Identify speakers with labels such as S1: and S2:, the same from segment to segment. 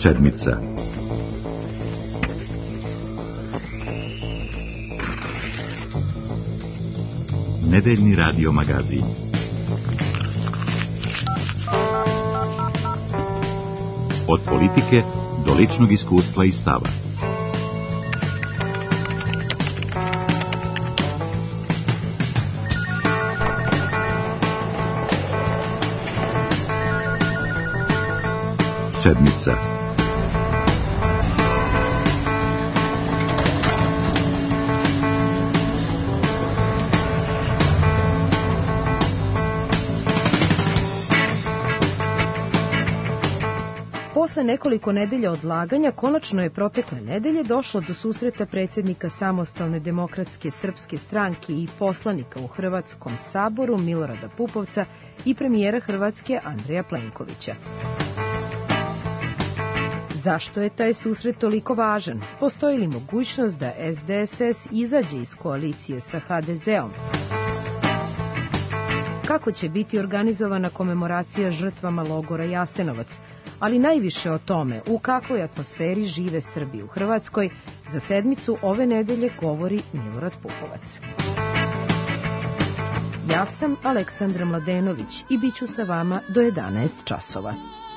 S1: Sedmica. Nedeljni radio magazin. Od politike do ličnog iskustva i stava. Sedmica.
S2: Posle nekoliko nedelja odlaganja, konačno je protekle nedelje došlo do susreta predsjednika Samostalne demokratske srpske stranke i poslanika u Hrvatskom saboru Milorada Pupovca i premijera Hrvatske Andreja Plenkovića. Zašto je taj susret toliko važan? Postoji li mogućnost da SDSS izađe iz koalicije sa HDZ-om? Kako će biti organizovana komemoracija žrtvama logora Jasenovac? Ali najviše o tome u kakvoj atmosferi žive Srbi u Hrvatskoj, za sedmicu ove nedelje govori Milorad Pupovac. Ja sam Aleksandra Mladenović i bit ću sa vama do 11 časova.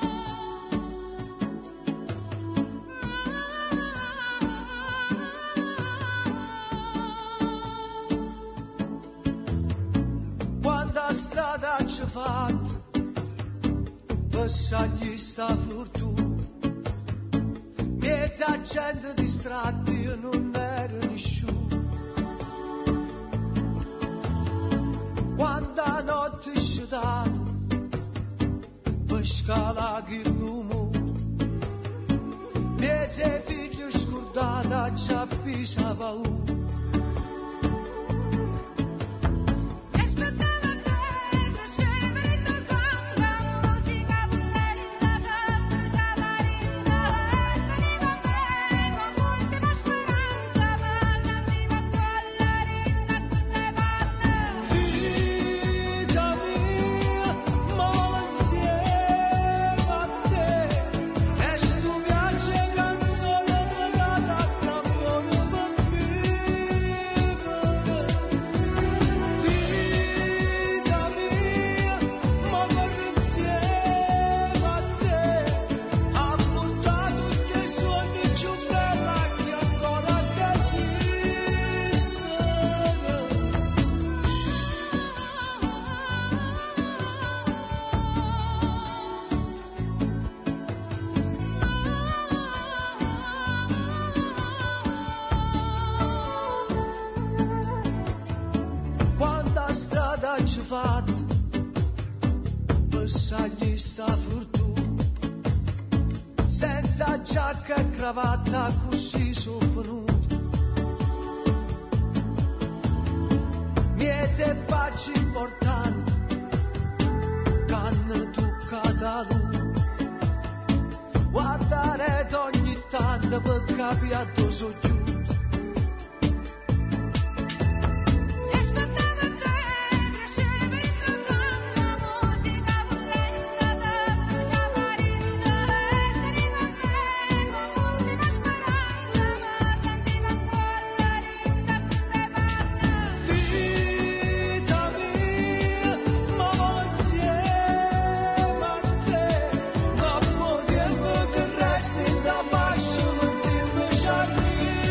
S3: Agli sta fortuna, mezza gente distratti, io non ero nessuno. Quando a notte è sciutata, per scalare il rumore, mezza figlio scordata, ci avvisa paura. Cravatta così sovvenuta, miete facci importanti, canne toccata lui, guardare ogni tanto per capire a dove sono giunto. Resti da baixo, não te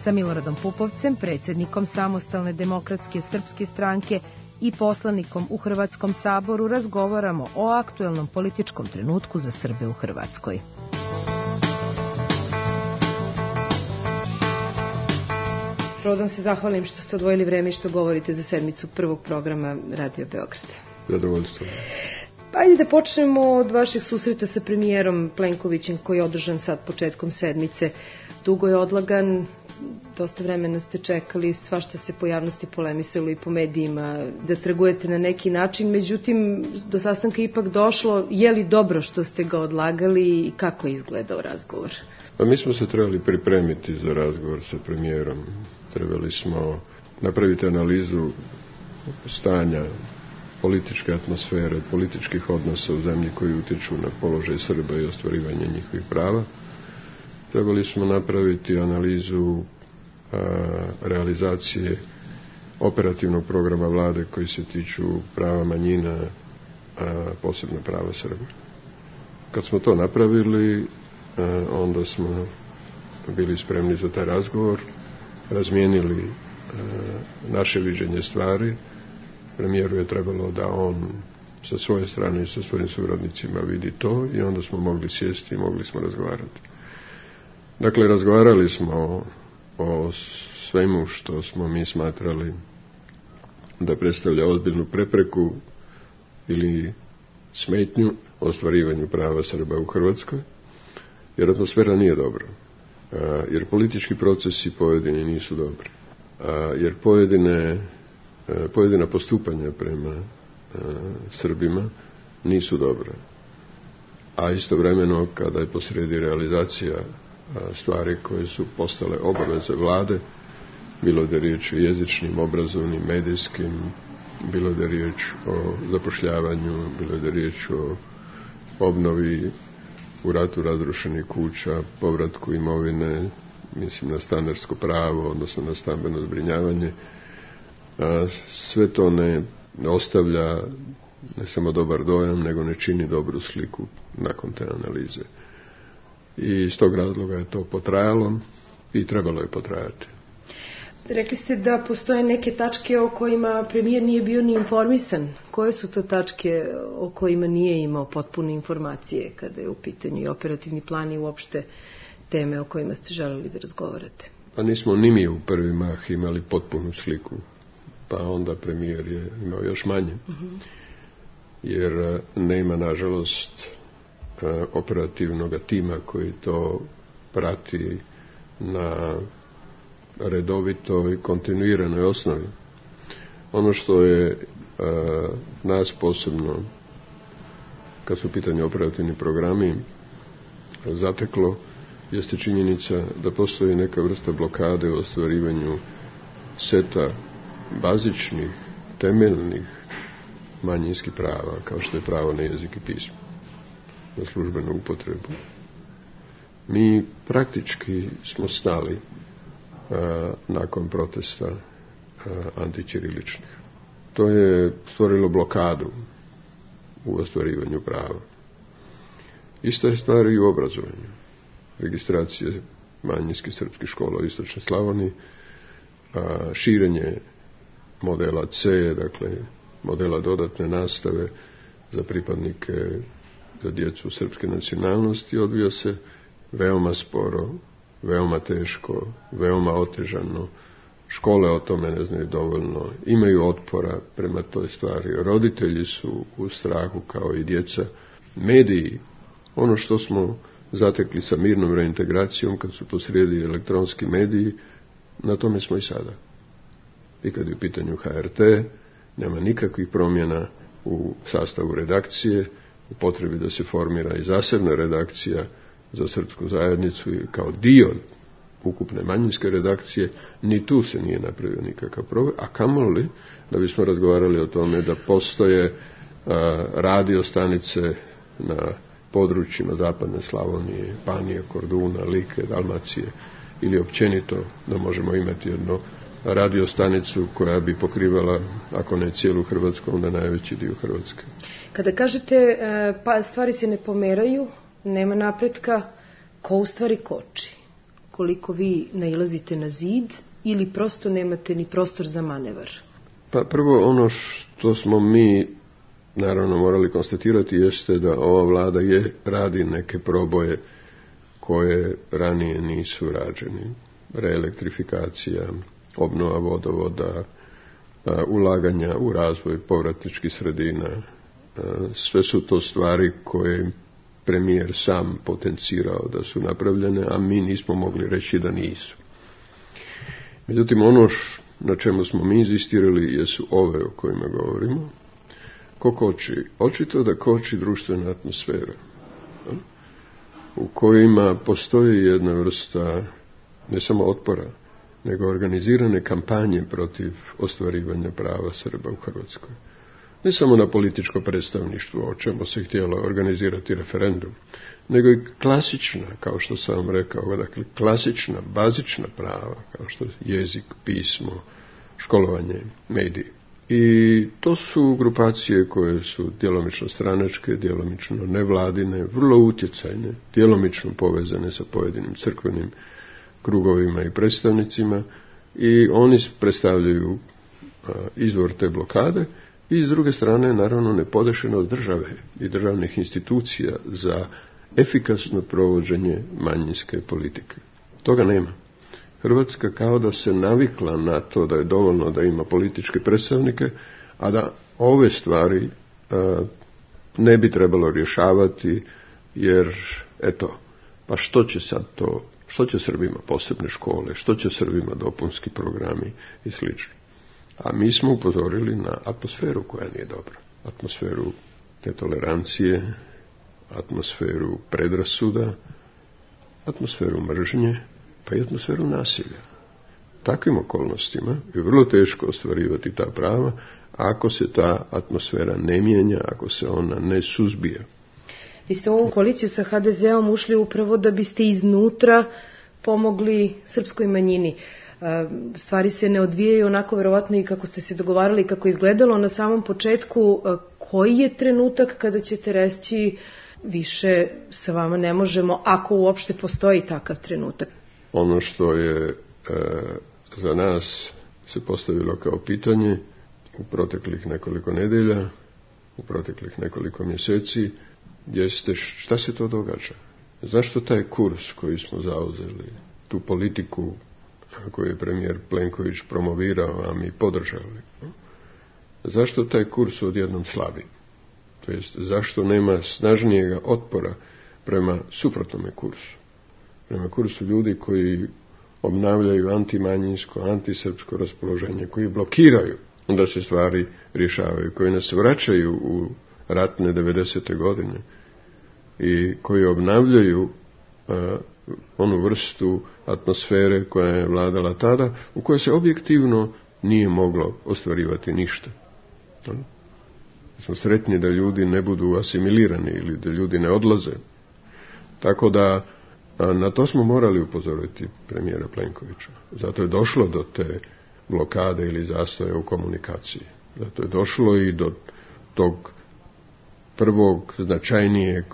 S2: Sa Miloradom Pupovcem, predsjednikom Samostalne demokratske srpske stranke i poslanikom u Hrvatskom saboru, razgovaramo o aktuelnom političkom trenutku za Srbe u Hrvatskoj. Prvo da se zahvalim što ste odvojili vreme i što govorite za sedmicu prvog programa Radio Beograd.
S4: Zadovoljstvo.
S2: Pa ajde da počnemo od vašeg susreta sa premijerom Plenkovićem koji je održan sad početkom sedmice. Dugo je odlagan, dosta vremena ste čekali, svašta se po javnosti polemisalo i po medijima da trgujete na neki način, međutim do sastanka ipak došlo. Je li dobro što ste ga odlagali i kako je izgledao razgovor?
S4: Pa mi smo se trebali pripremiti za razgovor sa premijerom. Trebali smo napraviti analizu stanja političke atmosfere, političkih odnosa u zemlji koji utječu na položaj Srba i ostvarivanje njihovih prava. Trebali smo napraviti analizu realizacije operativnog programa vlade koji se tiču prava manjina, posebno prava Srba. Kad smo to napravili, onda smo bili spremni za taj razgovor, razmijenili naše viđenje stvari. Premijeru je trebalo da on sa svoje strane i sa svojim suradnicima vidi to i onda smo mogli sjesti i mogli smo razgovarati. Dakle, razgovarali smo o svemu što smo mi smatrali da predstavlja ozbiljnu prepreku ili smetnju ostvarivanju prava Srba u Hrvatskoj, jer atmosfera nije dobra, jer politički procesi pojedini nisu dobri, jer pojedina postupanja prema Srbima nisu dobra, a istovremeno kada je posrijedi realizacija stvari koje su postale obaveze vlade, bilo da je riječ o jezičnim, obrazovnim, medijskim, bilo da je riječ o zapošljavanju, bilo da je riječ o obnovi u ratu razrušenih kuća, povratku imovine, mislim na stanarsko pravo, odnosno na stambeno zbrinjavanje. Sve to ne ostavlja ne samo dobar dojam, nego ne čini dobru sliku nakon te analize. I iz tog razloga je to potrajalo i trebalo je potrajati.
S2: Rekli ste da postoje neke tačke o kojima premijer nije bio ni informisan. Koje su to tačke o kojima nije imao potpune informacije kada je u pitanju i operativni plan i uopšte teme o kojima ste želeli da razgovarate?
S4: Pa nismo ni mi u prvi mah imali potpunu sliku, pa onda premijer je imao još manje. Jer nema, nažalost, operativnog tima koji to prati na redovitoj i kontinuiranoj osnovi. Ono što je nas posebno, kad su u pitanju operativni programi, zateklo, jeste činjenica da postoji neka vrsta blokade u ostvarivanju seta bazičnih, temeljnih manjinskih prava, kao što je pravo na jezik i pismo, na službenu upotrebu. Mi praktički smo stali nakon protesta antićiriličnih. To je stvorilo blokadu u ostvarivanju prava. Ista je stvar i u obrazovanju. Registracije manjinskih srpskih škola u Istočnoj Slavoniji, širenje modela C, dakle modela dodatne nastave za pripadnike, za djecu srpske nacionalnosti, odvija se veoma sporo, veoma teško, veoma otežano. Škole o tome ne znaju dovoljno, imaju otpora prema toj stvari. Roditelji su u strahu kao i djeca. Mediji, ono što smo zatekli sa mirnom reintegracijom kad su posrijedi elektronski mediji, na tome smo i sada. I kad je u pitanju HRT, nema nikakvih promjena u sastavu redakcije, u potrebi da se formira i zasebna redakcija za srpsku zajednicu kao dio ukupne manjinske redakcije, ni tu se nije napravio nikakav problem, a kamoli da bismo razgovarali o tome da postoje radio stanice na područjima zapadne Slavonije, Banije, Korduna, Like, Dalmacije, ili općenito da možemo imati jednu radio stanicu koja bi pokrivala, ako ne cijelu Hrvatsku, onda najveći dio Hrvatske.
S2: Kada kažete pa stvari se ne pomeraju, nema napretka, ko u stvari koči? koliko vi nailazite na zid ili prosto nemate ni prostor za manevar?
S4: Pa prvo ono što smo mi naravno morali konstatirati jeste da ova vlada radi neke proboje koje ranije nisu rađeni. Reelektrifikacija, obnova vodovoda, ulaganja u razvoj povratničkih sredina. Sve su to stvari koje premijer sam potencirao da su napravljene, a mi nismo mogli reći da nisu. Međutim, ono na čemu smo mi inzistirali jesu ove o kojima govorimo. Ko koči? Očito da koči društvena atmosfera u kojima postoji jedna vrsta ne samo otpora, nego organizirane kampanje protiv ostvarivanja prava Srba u Hrvatskoj. Ne samo na političko predstavništvo, o čemu se htjelo organizirati referendum, nego i klasična, kao što sam vam rekao, dakle klasična, bazična prava, kao što je jezik, pismo, školovanje, mediji. I to su grupacije koje su djelomično stranačke, djelomično nevladine, vrlo utjecajne, djelomično povezane sa pojedinim crkvenim krugovima i predstavnicima, i oni predstavljaju izvor te blokade, i s druge strane naravno nepodešenost države i državnih institucija za efikasno provođenje manjinske politike. Toga nema. Hrvatska kao da se navikla na to da je dovoljno da ima političke predstavnike, a da ove stvari ne bi trebalo rješavati, jer eto, pa što će sad to, što će Srbima posebne škole, što će Srbima dopunski programi i slično. A mi smo upozorili na atmosferu koja nije dobra. Atmosferu netolerancije, atmosferu predrasuda, atmosferu mržnje, pa i atmosferu nasilja. Takvim okolnostima je vrlo teško ostvarivati ta prava ako se ta atmosfera ne mijenja, ako se ona ne suzbija.
S2: Vi ste u ovu koaliciju sa HDZ-om ušli upravo da biste iznutra pomogli srpskoj manjini. Stvari se ne odvijaju onako verovatno i kako ste se dogovarali, kako je izgledalo na samom početku. Koji je trenutak kada ćete reći više sa vama ne možemo, ako uopšte postoji takav trenutak?
S4: Ono što je za nas se postavilo kao pitanje u proteklih nekoliko nedelja, u proteklih nekoliko mjeseci, jeste šta se to događa? Zašto taj kurs koji smo zauzeli, tu politiku koju je premijer Plenković promovirao, a mi podržali, zašto taj kurs odjednom slabi? To jest, zašto nema snažnijega otpora prema suprotnome kursu? Prema kursu ljudi koji obnavljaju antimanjinsko, antisrpsko raspoloženje, koji blokiraju da se stvari rješavaju, koji nas vraćaju u ratne 90. godine i koji obnavljaju onu vrstu atmosfere koja je vladala tada, u kojoj se objektivno nije moglo ostvarivati ništa. Smo sretni da ljudi ne budu asimilirani ili da ljudi ne odlaze. Tako da na to smo morali upozoriti premijera Plenkovića. Zato je došlo do te blokade ili zastoja u komunikaciji. Zato je došlo i do tog prvog značajnijeg,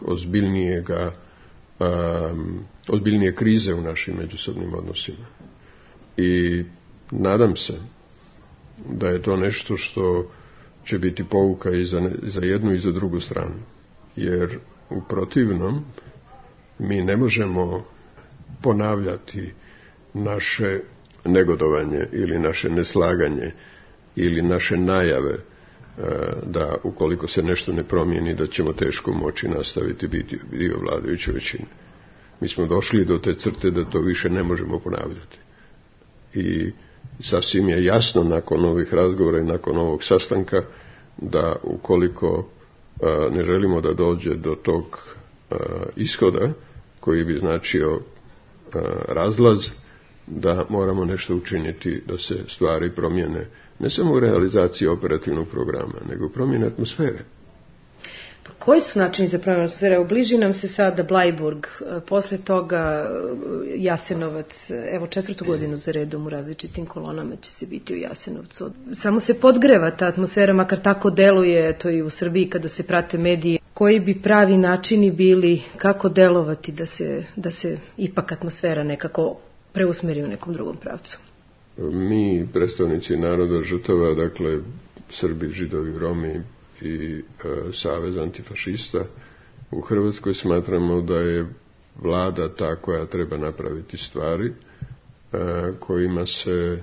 S4: ozbiljnije krize u našim međusobnim odnosima. I nadam se da je to nešto što će biti pouka i za jednu i za drugu stranu. Jer u protivnom mi ne možemo ponavljati naše negodovanje ili naše neslaganje ili naše najave da ukoliko se nešto ne promijeni da ćemo teško moći nastaviti biti dio vladajuće većine. Mi smo došli do te crte da to više ne možemo ponavljati. I sasvim je jasno nakon ovih razgovora i nakon ovog sastanka da ukoliko ne želimo da dođe do tog ishoda koji bi značio razlaz, da moramo nešto učiniti da se stvari promijene, ne samo u realizaciji operativnog programa, nego promjene atmosfere.
S2: Pa koji su načini za promjenu atmosfere? Bliži nam se sada Blajburg, posle toga Jasenovac, evo 4. godinu za redom u različitim kolonama će se biti u Jasenovcu. Samo se podgreva ta atmosfera, makar tako deluje to i u Srbiji kada se prate mediji. Koji bi pravi načini bili, kako delovati da se ipak atmosfera nekako preusmeri u nekom drugom pravcu?
S4: Mi, predstavnici naroda žrtava, dakle Srbi, Židovi, Romi i Savez antifašista u Hrvatskoj, smatramo da je vlada ta koja treba napraviti stvari kojima se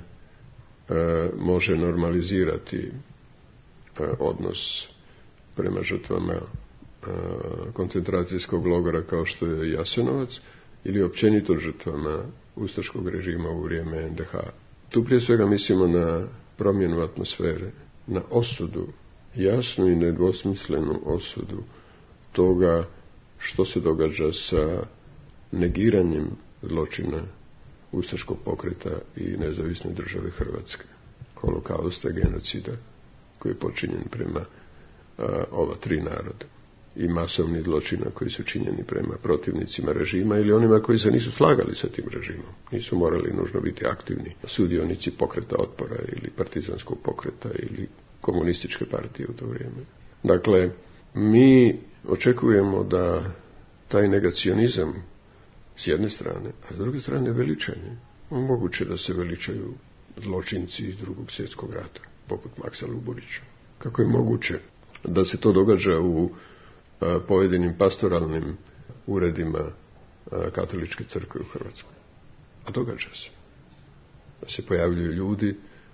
S4: može normalizirati odnos prema žrtvama koncentracijskog logora kao što je Jasenovac ili općenito žrtvama ustaškog režima u vrijeme NDH. Tu prije svega mislimo na promjenu atmosfere, na osudu, jasnu i nedvosmislenu osudu toga što se događa sa negiranjem zločina ustaškog pokreta i nezavisne države Hrvatske, holokausta, genocida koji je počinjen prema ova tri naroda i masovnih zločina koji su činjeni prema protivnicima režima ili onima koji se nisu slagali sa tim režimom. Nisu morali nužno biti aktivni sudionici pokreta otpora ili partizanskog pokreta ili komunističke partije u to vrijeme. Dakle, mi očekujemo da taj negacionizam s jedne strane, a s druge strane veličanje. Moguće da se veličaju zločinci iz Drugog svjetskog rata, poput Maksa Luburića. Kako je moguće da se to događa u pojedinim pastoralnim uredima katoličke crkve u Hrvatskoj? A događa se. Da se pojavljuju ljudi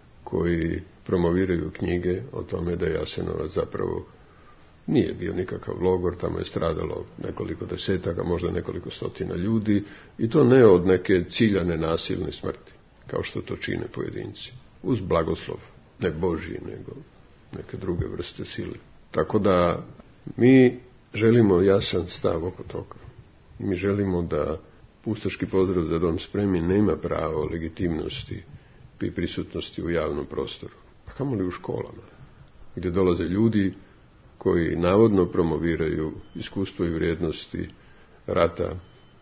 S4: koji promoviraju knjige o tome da je Jasenovac zapravo nije bio nikakav logor, tamo je stradalo nekoliko desetaka, možda nekoliko stotina ljudi, i to ne od neke ciljane nasilne smrti, kao što to čine pojedinci, uz blagoslov, ne Božji, nego neke druge vrste sile. Tako da mi želimo jasan stav oko toga. Mi želimo da ustaški pozdrav za dom spremni nema pravo legitimnosti i prisutnosti u javnom prostoru, a kamoli u školama, gdje dolaze ljudi koji navodno promoviraju iskustvo i vrijednosti rata,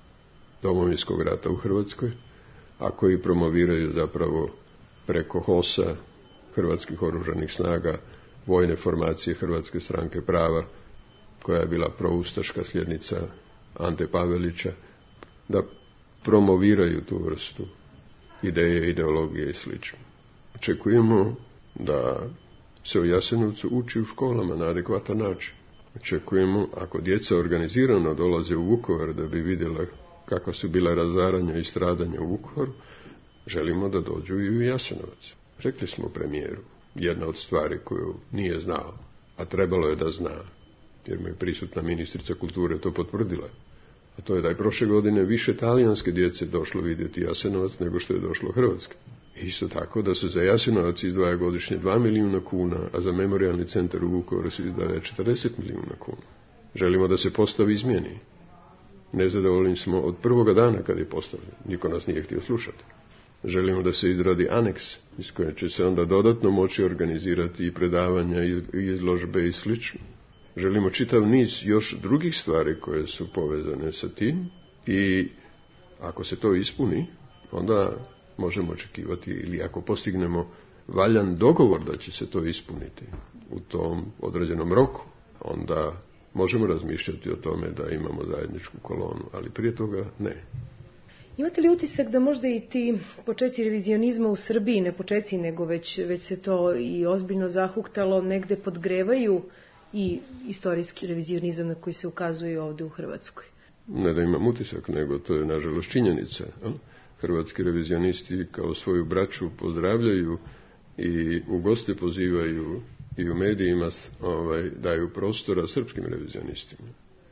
S4: Domovinskog rata u Hrvatskoj, a koji promoviraju zapravo preko HOS-a, Hrvatskih oružanih snaga, vojne formacije Hrvatske stranke prava, koja je bila proustaška sljednica Ante Pavelića, da promoviraju tu vrstu ideje, ideologije i sl. Očekujemo da se u Jasenovcu uči u školama na adekvatan način. Očekujemo, ako djeca organizirano dolaze u Vukovar da bi vidjela kakva su bila razaranja i stradanja u Vukovaru, želimo da dođu i u Jasenovac. Rekli smo premijeru jedna od stvari koju nije znao, a trebalo je da zna, jer mu je prisutna ministrica kulture to potvrdila. A to je da je prošle godine više talijanske djece došlo vidjeti Jasenovac nego što je došlo Hrvatske. Isto tako da se za Jasenovac izdvaja godišnje 2 milijuna kuna, a za memorijalni centar u Vukovaru se izdvaja 40 milijuna kuna. Želimo da se postav izmijeni. Nezadovoljni smo od prvoga dana kad je postavljen. Niko nas nije htio slušati. Želimo da se izradi aneks iz koje će se onda dodatno moći organizirati i predavanja i izložbe i sl. Želimo čitav niz još drugih stvari koje su povezane sa tim i ako se to ispuni, onda možemo očekivati, ili ako postignemo valjan dogovor da će se to ispuniti u tom određenom roku, onda možemo razmišljati o tome da imamo zajedničku kolonu, ali prije toga ne.
S2: Imate li utisak da možda i ti počeci revizionizma u Srbiji, ne počeci nego već se to i ozbiljno zahuktalo, negde podgrevaju i istorijski revizionizam na koji se ukazuje ovdje u Hrvatskoj?
S4: Ne da imam utisak, nego to je nažalost činjenica. Hrvatski revizionisti kao svoju braću pozdravljaju i u goste pozivaju i u medijima daju prostora srpskim revizionistima.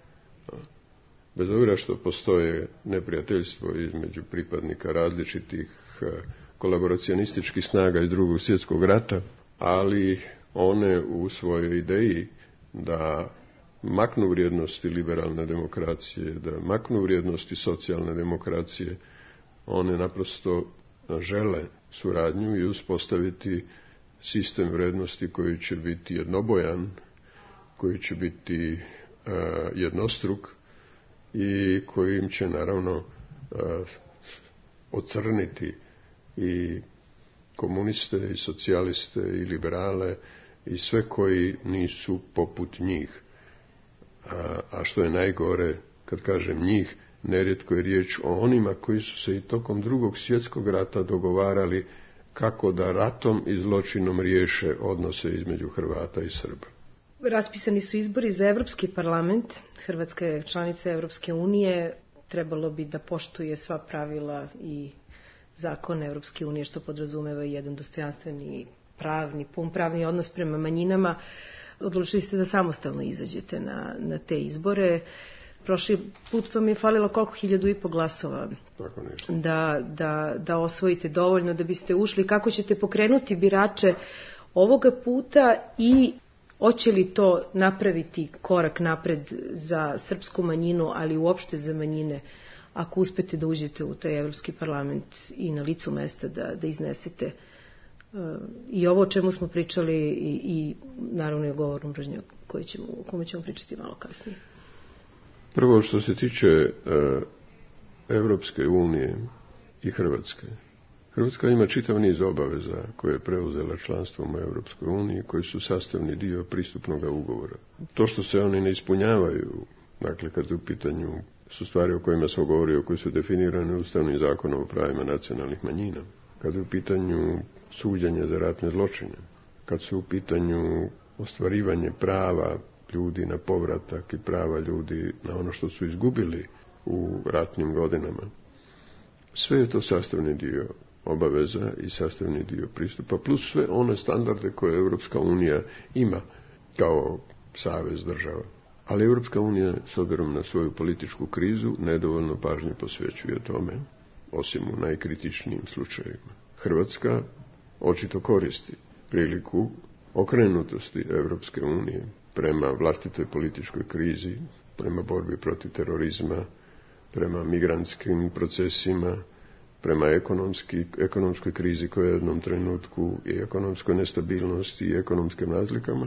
S4: Bez obzira što postoje neprijateljstvo između pripadnika različitih kolaboracionističkih snaga iz Drugog svjetskog rata, ali one u svojoj ideji da maknu vrijednosti liberalne demokracije, da maknu vrijednosti socijalne demokracije, one naprosto žele suradnju i uspostaviti sistem vrijednosti koji će biti jednobojan, koji će biti jednostruk i kojim će naravno ocrniti i komuniste i socijaliste i liberale i sve koji nisu poput njih. A što je najgore, Kad kažem njih, nerijetko je riječ o onima koji su se i tokom Drugog svjetskog rata dogovarali kako da ratom i zločinom riješe odnose između Hrvata i Srba.
S2: Raspisani su izbori za Evropski parlament. Hrvatska je članica Evropske unije. Trebalo bi da poštuje sva pravila i zakone Evropske unije, što podrazumeva i jedan dostojanstveni pun pravni odnos prema manjinama. Odlučili ste da samostalno izađete na te izbore. Prošli put vam je falilo koliko, 1.500 glasova da osvojite dovoljno da biste ušli. Kako ćete pokrenuti birače ovoga puta i hoće li to napraviti korak napred za srpsku manjinu, ali uopšte za manjine, ako uspete da uđete u taj Evropski parlament i na licu mesta da iznesete i ovo o čemu smo pričali i naravno i o govoru mržnje o kome ćemo pričati malo kasnije.
S4: Prvo, što se tiče Evropske unije i Hrvatske. Hrvatska ima čitav niz obaveza koje je preuzela članstvom u Evropskoj uniji, koji su sastavni dio pristupnog ugovora. To što se oni ne ispunjavaju, dakle kad u pitanju su stvari o kojima smo govorio, koje su definirane Ustavnim zakonom o pravima nacionalnih manjina, kad je u pitanju suđenje za ratne zločine, kad su u pitanju ostvarivanje prava ljudi na povratak i prava ljudi na ono što su izgubili u ratnim godinama. Sve je to sastavni dio obaveza i sastavni dio pristupa, plus sve one standarde koje Europska unija ima kao savez država. Ali Europska unija, s obzirom na svoju političku krizu, nedovoljno pažnje posvećuje tome, osim u najkritičnijim slučajevima. Hrvatska očito koristi priliku okrenutosti Europske unije prema vlastitoj političkoj krizi, prema borbi protiv terorizma, prema migrantskim procesima, prema ekonomskoj krizi koja je u jednom trenutku i ekonomskoj nestabilnosti i ekonomskim razlikama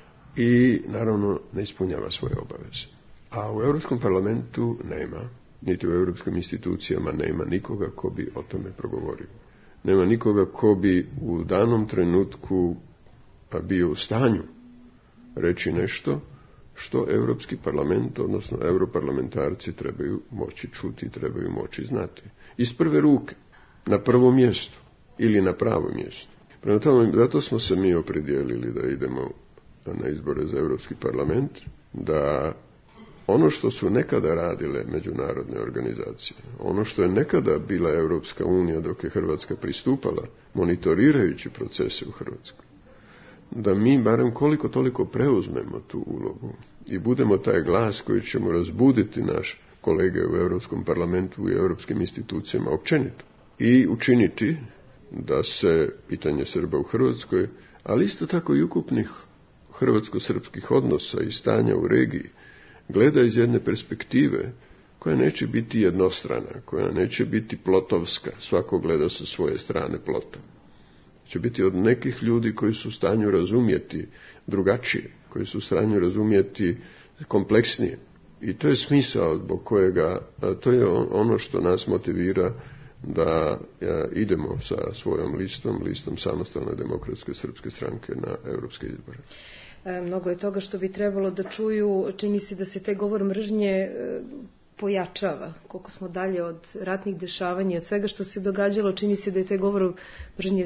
S4: i naravno ne ispunjava svoje obaveze. A u Europskom parlamentu nema, niti u europskim institucijama nema nikoga ko bi o tome progovorio. Nema nikoga ko bi u danom trenutku bio u stanju reći nešto što Europski parlament, odnosno europarlamentarci trebaju moći čuti, trebaju moći znati. Iz prve ruke, na prvom mjestu ili na pravom mjestu. Prema tome, zato smo se mi opredijelili da idemo na izbore za Europski parlament, da ono što su nekada radile međunarodne organizacije, ono što je nekada bila Europska unija dok je Hrvatska pristupala, monitorirajući procese u Hrvatskoj, da mi barem koliko toliko preuzmemo tu ulogu i budemo taj glas koji ćemo razbuditi naš kolege u Europskom parlamentu i europskim institucijama općenito i učiniti da se pitanje Srba u Hrvatskoj, ali isto tako i ukupnih hrvatsko-srpskih odnosa i stanja u regiji gleda iz jedne perspektive koja neće biti jednostrana, koja neće biti plotovska, svako gleda sa svoje strane plota. Će biti od nekih ljudi koji su u stanju razumjeti drugačije, koji su u stanju razumjeti kompleksnije. I to je smisao zbog kojega, to je ono što nas motivira da idemo sa svojom listom Samostalne demokratske srpske stranke na europske izbore.
S2: Mnogo je toga što bi trebalo da čuju. Čini se da se taj govor mržnje pojačava. Koliko smo dalje od ratnih dešavanja, od svega što se događalo, čini se da je taj govor mržnje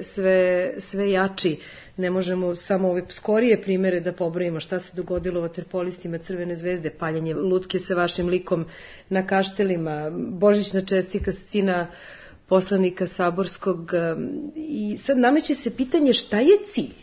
S2: sve jači. Ne možemo samo ove skorije primere da pobrojimo šta se dogodilo vaterpolistima Crvene zvezde, paljenje lutke sa vašim likom na Kaštelima, božićna čestitka sina poslanika saborskog. I sad nameće se pitanje šta je cilj?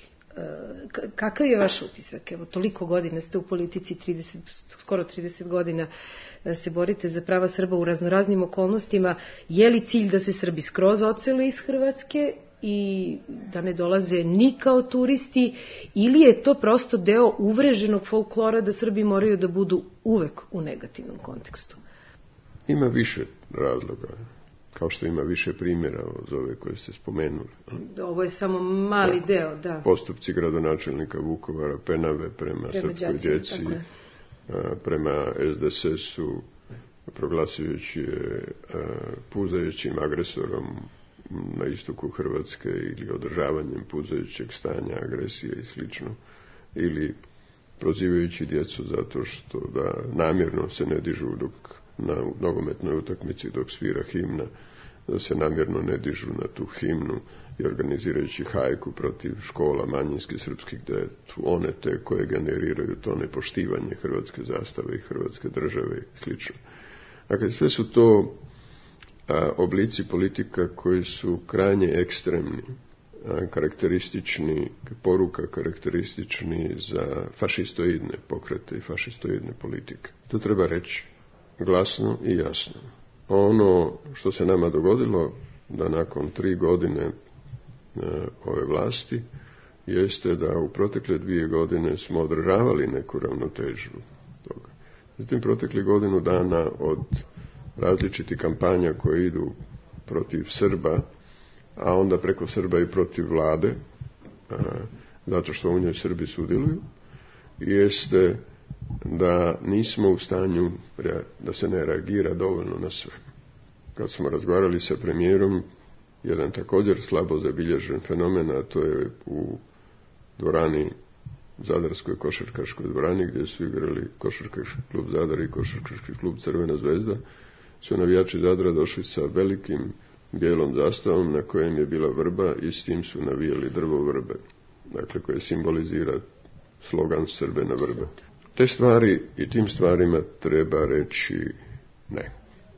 S2: Kakav je vaš utisak? Evo, toliko godina ste u politici, skoro 30 godina se borite za prava Srba u raznoraznim okolnostima. Je li cilj da se Srbi skroz odsele iz Hrvatske i da ne dolaze ni kao turisti, ili je to prosto deo uvreženog folklora da Srbi moraju da budu uvek u negativnom kontekstu?
S4: Ima više razloga, kao što ima više primjera od ove koje ste spomenuli.
S2: Ovo je samo mali deo, da.
S4: Postupci gradonačelnika Vukovara, Penave prema srpskoj djeci, prema SDSS-u, proglasujući je puzajućim agresorom na istoku Hrvatske ili održavanjem puzajućeg stanja, agresije i slično, ili prozivajući djecu zato što da namjerno se ne dižu dok na nogometnoj utakmici dok svira himna, da se namjerno ne dižu na tu himnu i organizirajući hajku protiv škola manjinskih srpskih, da su one te koje generiraju to nepoštivanje hrvatske zastave i hrvatske države i slično. Dakle, sve su to oblici politika koji su krajnje ekstremni, karakteristični, poruka karakteristični za fašistoidne pokrete i fašistoidne politike. To treba reći glasno i jasno. Ono što se nama dogodilo da nakon 3 godine ove vlasti jeste da u protekle 2 godine smo održavali neku ravnotežu toga. Zatim protekli godinu dana od različitih kampanja koje idu protiv Srba, a onda preko Srba i protiv vlade, zato što u njoj Srbi sudjeluju, jeste da nismo u stanju da se ne reagira dovoljno na sve. Kad smo razgovarali sa premijerom, jedan također slabo zabilježen fenomen, a to je u dvorani, Zadarskoj košarkaškoj dvorani, gdje su igrali košarkaški klub Zadar i košarkaški klub Crvena zvezda, su navijači Zadra došli sa velikim bijelom zastavom na kojem je bila vrba i s tim su navijali drvo vrbe, dakle koje simbolizira slogan Srbe na vrbe. Te stvari i tim stvarima treba reći ne.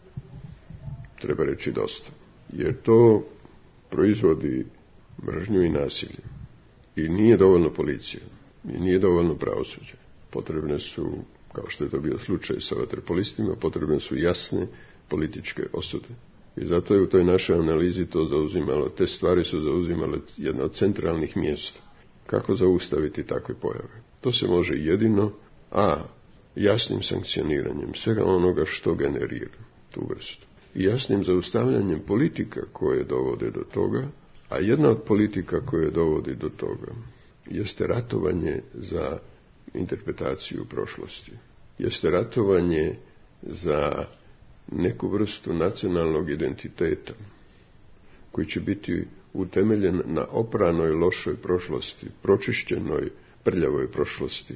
S4: Treba reći dosta. Jer to proizvodi mržnju i nasilje. I nije dovoljno policije. I nije dovoljno pravosuđe. Potrebne su, kao što je to bio slučaj sa vaterpolistima, potrebne su jasne političke osude. I zato je u toj našoj analizi to zauzimalo, te stvari su zauzimale jedno od centralnih mjesta. Kako zaustaviti takve pojave? To se može jedino, jasnim sankcioniranjem svega onoga što generira tu vrstu. I jasnim zaustavljanjem politika koje dovode do toga, a jedna od politika koje dovodi do toga jeste ratovanje za interpretaciju prošlosti. Jeste ratovanje za neku vrstu nacionalnog identiteta koji će biti utemeljen na opranoj lošoj prošlosti, pročišćenoj prljavoj prošlosti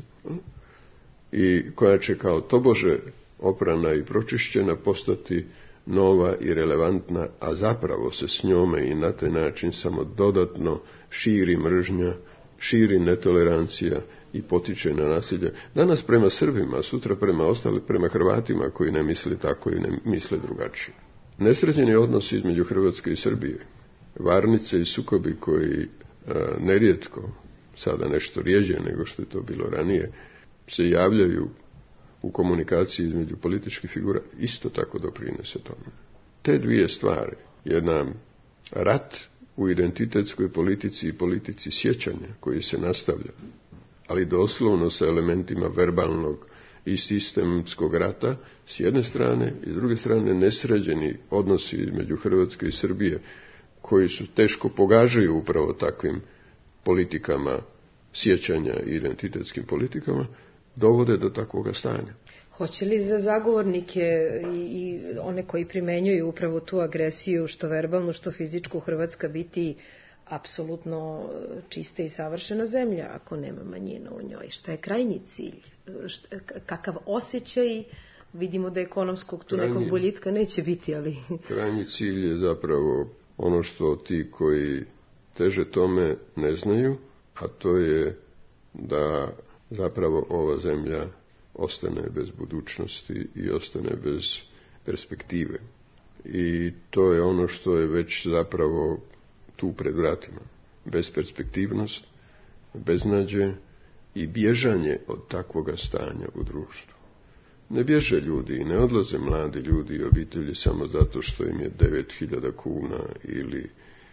S4: i koja će kao tobože oprana i pročišćena postati nova i relevantna, a zapravo se s njome i na taj način samo dodatno širi mržnja, širi netolerancija i potiče na nasilje. Danas prema Srbima, sutra prema Hrvatima koji ne misle tako i ne misle drugačije. Nesređeni odnos između Hrvatske i Srbije, varnice i sukobi koji nerijetko, sada nešto rjeđe nego što je to bilo ranije, se javljaju u komunikaciji između političkih figura, isto tako doprinose tome. Te dvije stvari, jedan rat u identitetskoj politici i politici sjećanja koji se nastavlja, ali doslovno sa elementima verbalnog i sistemskog rata s jedne strane i s druge strane nesređeni odnosi između Hrvatske i Srbije koji su teško pogažaju upravo takvim politikama sjećanja i identitetskim politikama, dovode do takvoga stanja.
S2: Hoće li za zagovornike i one koji primenjuju upravo tu agresiju, što verbalnu, što fizičku, Hrvatska biti apsolutno čista i savršena zemlja ako nema manjina u njoj? Šta je krajnji cilj? Kakav osjećaj? Vidimo da ekonomskog tu nekog boljitka neće biti, ali...
S4: Krajnji cilj je zapravo ono što ti koji teže tome ne znaju, a to je da zapravo ova zemlja ostane bez budućnosti i ostane bez perspektive. I to je ono što je već zapravo tu pred vratima. Besperspektivnost, beznađe i bježanje od takvoga stanja u društvu. Ne bježe ljudi i ne odlaze mladi ljudi i obitelji samo zato što im je 9.000 kuna ili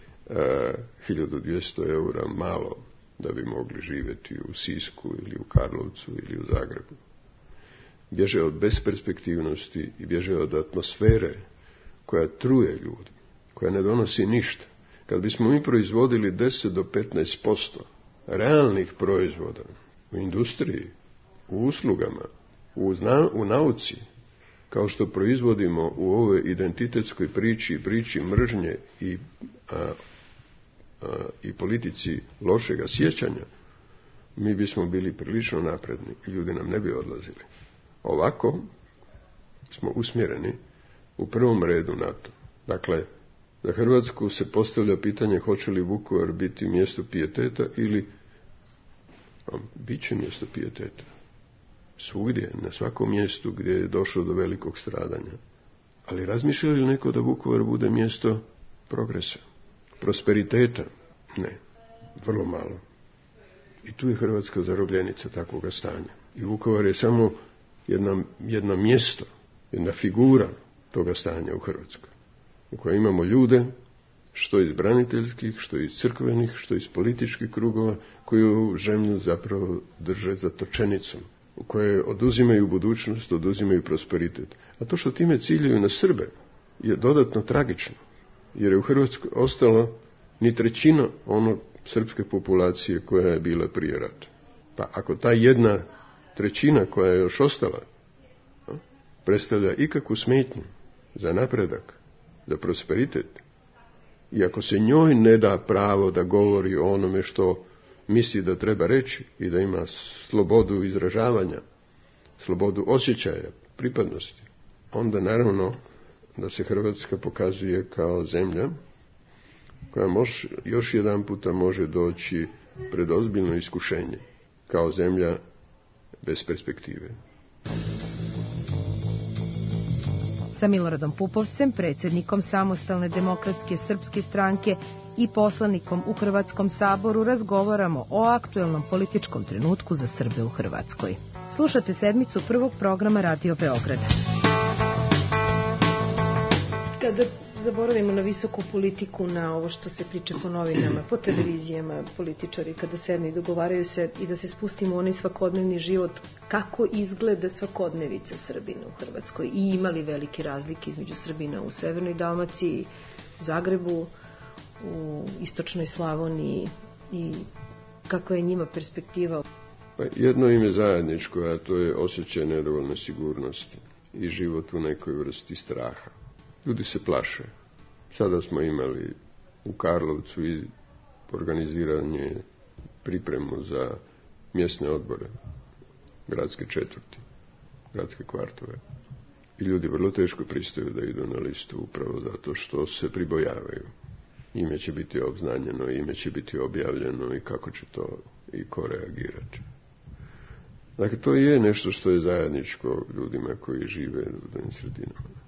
S4: 1.200 eura malo da bi mogli živjeti u Sisku ili u Karlovcu ili u Zagrebu. Bježe od besperspektivnosti i bježe od atmosfere koja truje ljudi, koja ne donosi ništa. Kad bismo mi proizvodili 10 do 15% realnih proizvoda u industriji, u uslugama, u nauci, kao što proizvodimo u ovoj identitetskoj priči, priči mržnje i politici lošega sjećanja, mi bismo bili prilično napredni i ljudi nam ne bi odlazili. Ovako smo usmjereni u prvom redu na to. Dakle, za Hrvatsku se postavlja pitanje hoće li Vukovar biti mjesto pijeteta ili bit će mjesto pijeteta. Svugdje, na svakom mjestu gdje je došlo do velikog stradanja. Ali razmišlja li neko da Vukovar bude mjesto progresa, prosperiteta? Ne, vrlo malo. I tu je Hrvatska zarobljenica takvoga stanja. I Vukovar je samo jedno mjesto, jedna figura toga stanja u Hrvatskoj, u kojoj imamo ljude, što iz braniteljskih, što iz crkvenih, što iz političkih krugova, koji ovu zemlju zapravo drže zatočenicom, u kojoj oduzimaju budućnost, oduzimaju prosperitet. A to što time ciljaju na Srbe je dodatno tragično, jer je u Hrvatskoj ostalo ni trećina onog srpske populacije koja je bila prije rata. Pa ako ta 1/3 koja je još ostala predstavlja ikakvu smetnju za napredak, za prosperitet, i ako se njoj ne da pravo da govori o onome što misli da treba reći i da ima slobodu izražavanja, slobodu osjećaja, pripadnosti, onda naravno da se Hrvatska pokazuje kao zemlja koja još jedan puta može doći pred ozbiljno iskušenje, kao zemlja bez perspektive.
S2: Sa Miloradom Pupovcem, predsjednikom Samostalne demokratske srpske stranke i poslanikom u Hrvatskom saboru, razgovaramo o aktuelnom političkom trenutku za Srbe u Hrvatskoj. Slušate sedmicu prvog programa Radio Beograda. Kada zaboravimo na visoku politiku, na ovo što se priča po novinama, po televizijama, političari kada sednu i dogovaraju se, i da se spustimo u onaj svakodnevni život, kako izgleda svakodnevica Srbina u Hrvatskoj, i imali velike razlike između Srbina u Severnoj Dalmaciji, u Zagrebu, u Istočnoj Slavoniji, i kakva je njima perspektiva?
S4: Pa jedno im je zajedničko, a to je osjećaj nedovoljne sigurnosti i život u nekoj vrsti straha. Ljudi se plaše. Sada smo imali u Karlovcu i organiziranje, pripremu za mjesne odbore, gradske četvrti, gradske kvartove. I ljudi vrlo teško pristaju da idu na listu upravo zato što se pribojavaju. Ime će biti obznanjeno, ime će biti objavljeno i kako će to i ko reagirati. Dakle, to je nešto što je zajedničko ljudima koji žive u tim sredinama.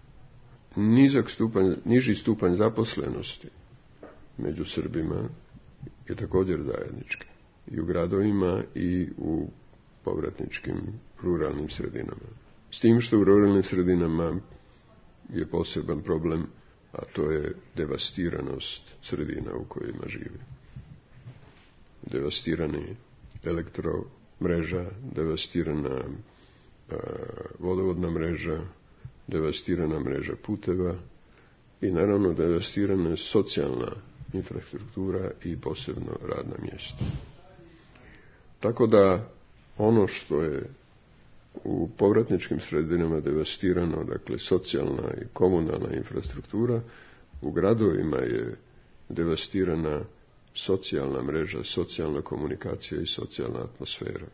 S4: Niži stupanj zaposlenosti među Srbima je također zajednički. I u gradovima i u povratničkim ruralnim sredinama. S tim što u ruralnim sredinama je poseban problem, a to je devastiranost sredina u kojima žive. Devastirani elektromreža, devastirana vodovodna mreža, devastirana mreža puteva i naravno devastirana socijalna infrastruktura i posebno radna mjesta. Tako da ono što je u povratničkim sredinama devastirano, dakle socijalna i komunalna infrastruktura, u gradovima je devastirana socijalna mreža, socijalna komunikacija i socijalna atmosfera.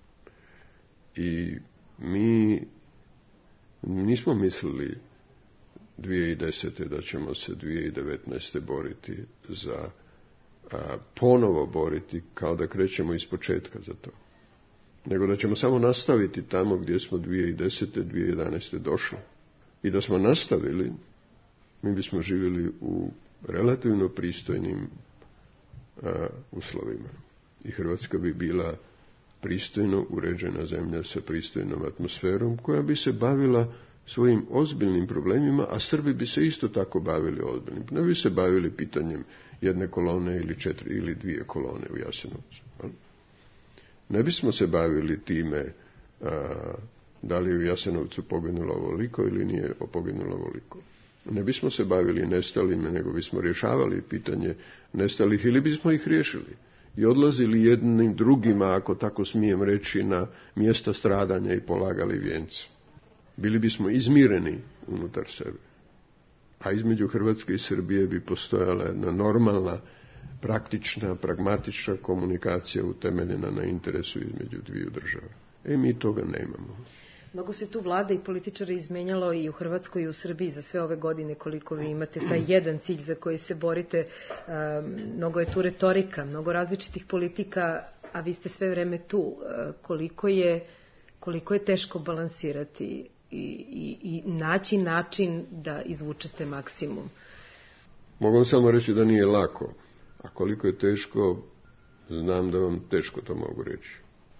S4: I mi nismo mislili 2010. da ćemo se 2019. boriti za ponovo boriti kao da krećemo iz početka za to. Nego da ćemo samo nastaviti tamo gdje smo 2010. 2011. došli. I da smo nastavili, mi bismo živjeli u relativno pristojnim uslovima. I Hrvatska bi bila pristojno uređena zemlja sa pristojnom atmosferom koja bi se bavila svojim ozbiljnim problemima, a Srbi bi se isto tako bavili ozbiljnim. Ne bi se bavili pitanjem jedne kolone ili 4 ili 2 kolone u Jasenovcu. Ne bismo se bavili time da li je u Jasenovcu poginulo ovoliko ili nije poginulo ovoliko. Ne bismo se bavili nestalima, nego bismo rješavali pitanje nestalih ili bismo ih riješili. I odlazili jednim drugima, ako tako smijem reći, na mjesta stradanja i polagali vijence. Bili bismo izmireni unutar sebe. A između Hrvatske i Srbije bi postojala jedna normalna praktična, pragmatična komunikacija utemeljena na interesu između dviju država. Mi toga nemamo.
S2: Mnogo se tu vlada i političara izmenjalo i u Hrvatskoj i u Srbiji za sve ove godine koliko vi imate taj jedan cilj za koji se borite. Mnogo je tu retorika, mnogo različitih politika, a vi ste sve vreme tu. Koliko je teško balansirati i naći način da izvučete maksimum?
S4: Mogu samo reći da nije lako. A koliko je teško, znam da vam teško to mogu reći.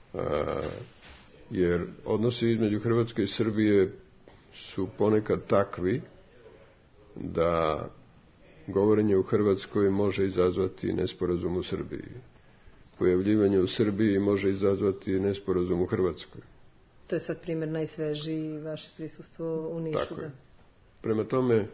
S4: Jer odnosi između Hrvatske i Srbije su ponekad takvi da govorenje u Hrvatskoj može izazvati nesporazum u Srbiji. Pojavljivanje u Srbiji može izazvati nesporazum u Hrvatskoj.
S2: To je sad primjer najsvežiji, vaše prisustvo u Nišu.
S4: Tako je. Prema tome,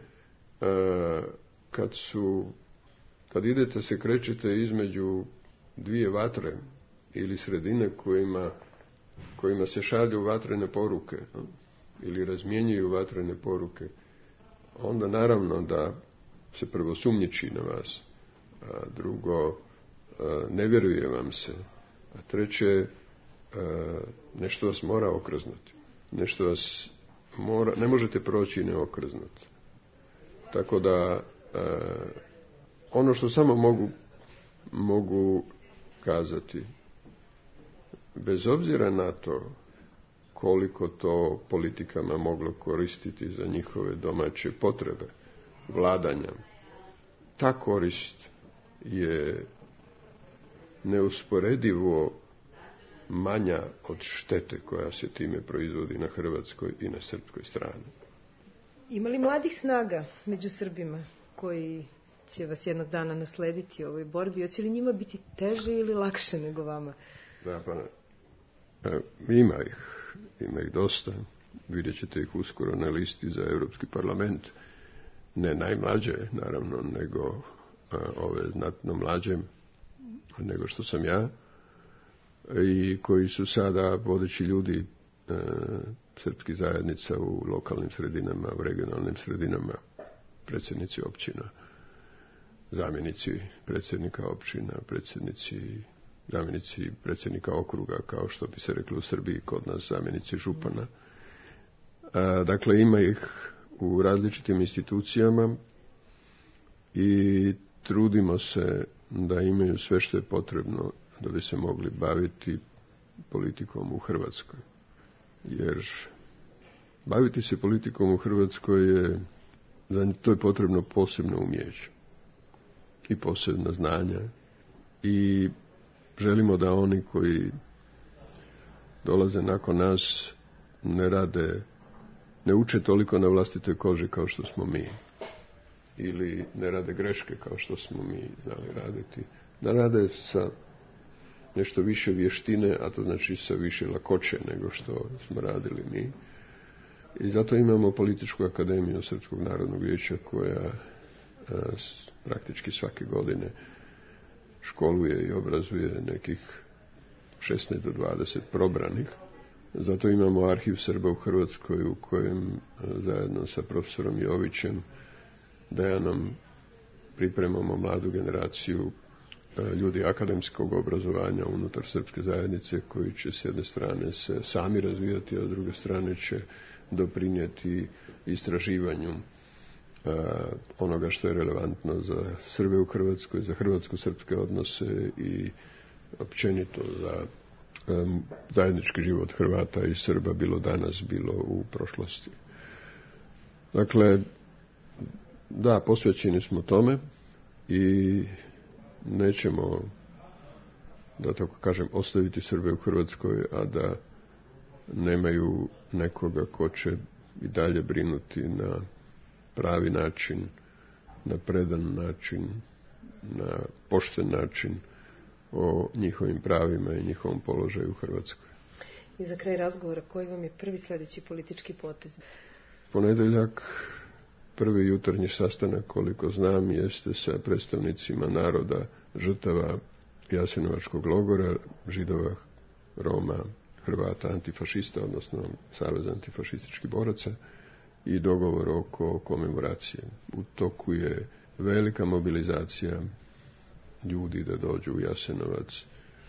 S4: kad idete se krećete između dvije vatre ili sredine kojima se šalju vatrene poruke ili razmjenjuju vatrene poruke, onda naravno da se prvo sumnjiči na vas, a drugo ne vjeruje vam se, a treće nešto vas mora okrznuti. Nešto vas ne možete proći neokrznuti. Tako da ono što samo mogu kazati, bez obzira na to koliko to politikama moglo koristiti za njihove domaće potrebe vladanja, ta korist je neusporedivo manja od štete koja se time proizvodi na hrvatskoj i na srpskoj strani.
S2: Ima li mladih snaga među Srbima koji će vas jednog dana naslediti u ovoj borbi? Hoće li njima biti teže ili lakše nego vama?
S4: Da, pa ima ih dosta. Vidjet ćete ih uskoro na listi za Europski parlament. Ne najmlađe, naravno, nego ove znatno mlađe nego što sam ja, i koji su sada vodeći ljudi srpskih zajednica u lokalnim sredinama, u regionalnim sredinama, predsjednici općina, zamjenici predsjednika općina, zamjenici predsjednika okruga, kao što bi se reklo u Srbiji, kod nas zamjenici župana. Dakle, ima ih u različitim institucijama i trudimo se da imaju sve što je potrebno da bi se mogli baviti politikom u Hrvatskoj. Jer baviti se politikom u Hrvatskoj to je potrebno posebno umijeće i posebna znanja, i želimo da oni koji dolaze nakon nas ne uče toliko na vlastitoj koži kao što smo mi, ili ne rade greške kao što smo mi znali raditi, da rade sa nešto više vještine, a to znači sa više lakoće nego što smo radili mi. I zato imamo Političku akademiju Srpskog narodnog vijeća koja praktički svake godine školuje i obrazuje nekih 16 do 20 probranih. Zato imamo arhiv Srba u Hrvatskoj u kojem zajedno sa profesorom Jovićem, Dejanom, pripremamo mladu generaciju ljudi akademskog obrazovanja unutar srpske zajednice, koji će s jedne strane se sami razvijati, a s druge strane će doprinijeti istraživanju onoga što je relevantno za Srbe u Hrvatskoj, za hrvatsko-srpske odnose i općenito za zajednički život Hrvata i Srba, bilo danas, bilo u prošlosti. Dakle, da, posvećeni smo tome i nećemo, da tako kažem, ostaviti Srbe u Hrvatskoj, a da nemaju nekoga ko će i dalje brinuti na pravi način, na predan način, na pošten način o njihovim pravima i njihovom položaju u Hrvatskoj.
S2: I za kraj razgovora, koji vam je prvi sljedeći politički potez?
S4: Ponedjeljak, prvi jutarnji sastanak, koliko znam, jeste sa predstavnicima naroda žrtava Jasenovačkog logora, Židova, Roma, Hrvata, antifašista, odnosno Savez antifašističkih boraca, i dogovor oko komemoracije. U toku je velika mobilizacija ljudi da dođu u Jasenovac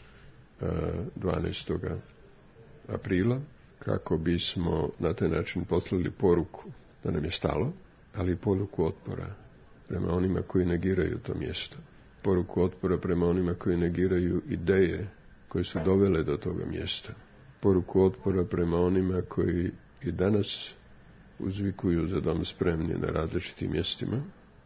S4: 12. aprila, kako bismo na taj način poslali poruku da nam je stalo, ali i poruku otpora prema onima koji negiraju to mjesto. Poruku otpora prema onima koji negiraju ideje koje su dovele do toga mjesta. Poruku otpora prema onima koji i danas uzvikuju za dom spremni na različitim mjestima,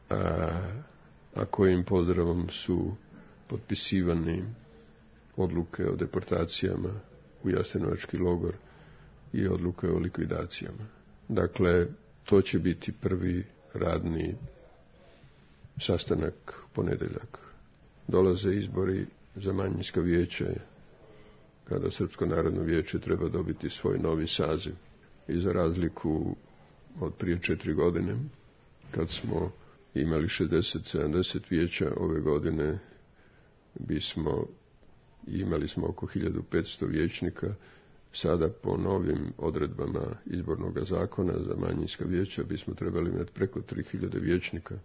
S4: a kojim pozdravom su potpisivani odluke o deportacijama u Jasenovački logor i odluke o likvidacijama. Dakle, to će biti prvi radni sastanak ponedjeljak. Dolaze izbori za manjinska vijeća, kada Srpsko narodno vijeće treba dobiti svoj novi saziv. I za razliku od prije 4 godine, kad smo imali 60-70 vijeća, ove godine imali smo oko 1500 vijećnika. Sada po novim odredbama izbornog zakona za manjinska vijeća bismo trebali imati preko 3000 vijećnika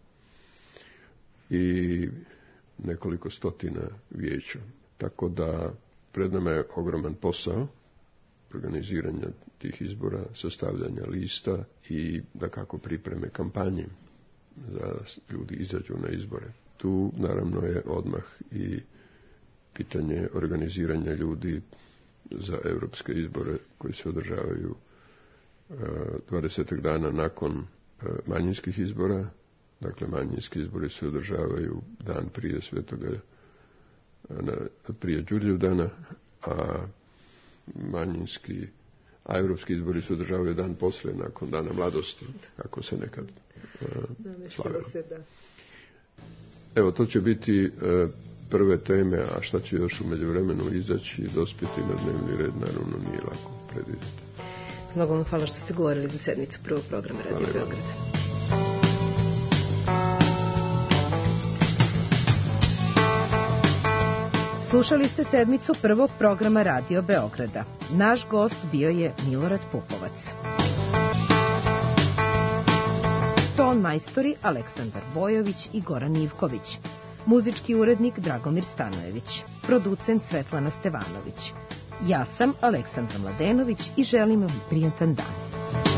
S4: i nekoliko stotina vijeća. Tako da pred nama je ogroman posao organiziranja tih izbora, sastavljanja lista i dakako pripreme kampanje za ljudi izađu na izbore. Tu naravno je odmah i pitanje organiziranja ljudi za europske izbore koji se održavaju 20 dana nakon manjinskih izbora. Dakle, manjinski izbori se održavaju dan prije prije Đurđevdana, a europski izbori se održavaju dan poslije, nakon Dana mladosti, kako se nekad slavilo. Evo, to će biti prve teme, a šta će još u međuvremenu izaći i dospjeti na dnevni red, naravno nije lako predvidjeti.
S2: Mnogo vam hvala što ste govorili za sedmicu prvog programa Radio Beograd. Slušali ste sedmicu prvog programa Radio Beograda. Naš gost bio je Milorad Pupovac. Ton majstori Aleksandar Bojović i Goran Ivković. Muzički urednik Dragomir Stanojević. Producent Svetlana Stevanović. Ja sam Aleksandra Mladenović i želim vam prijatan dan.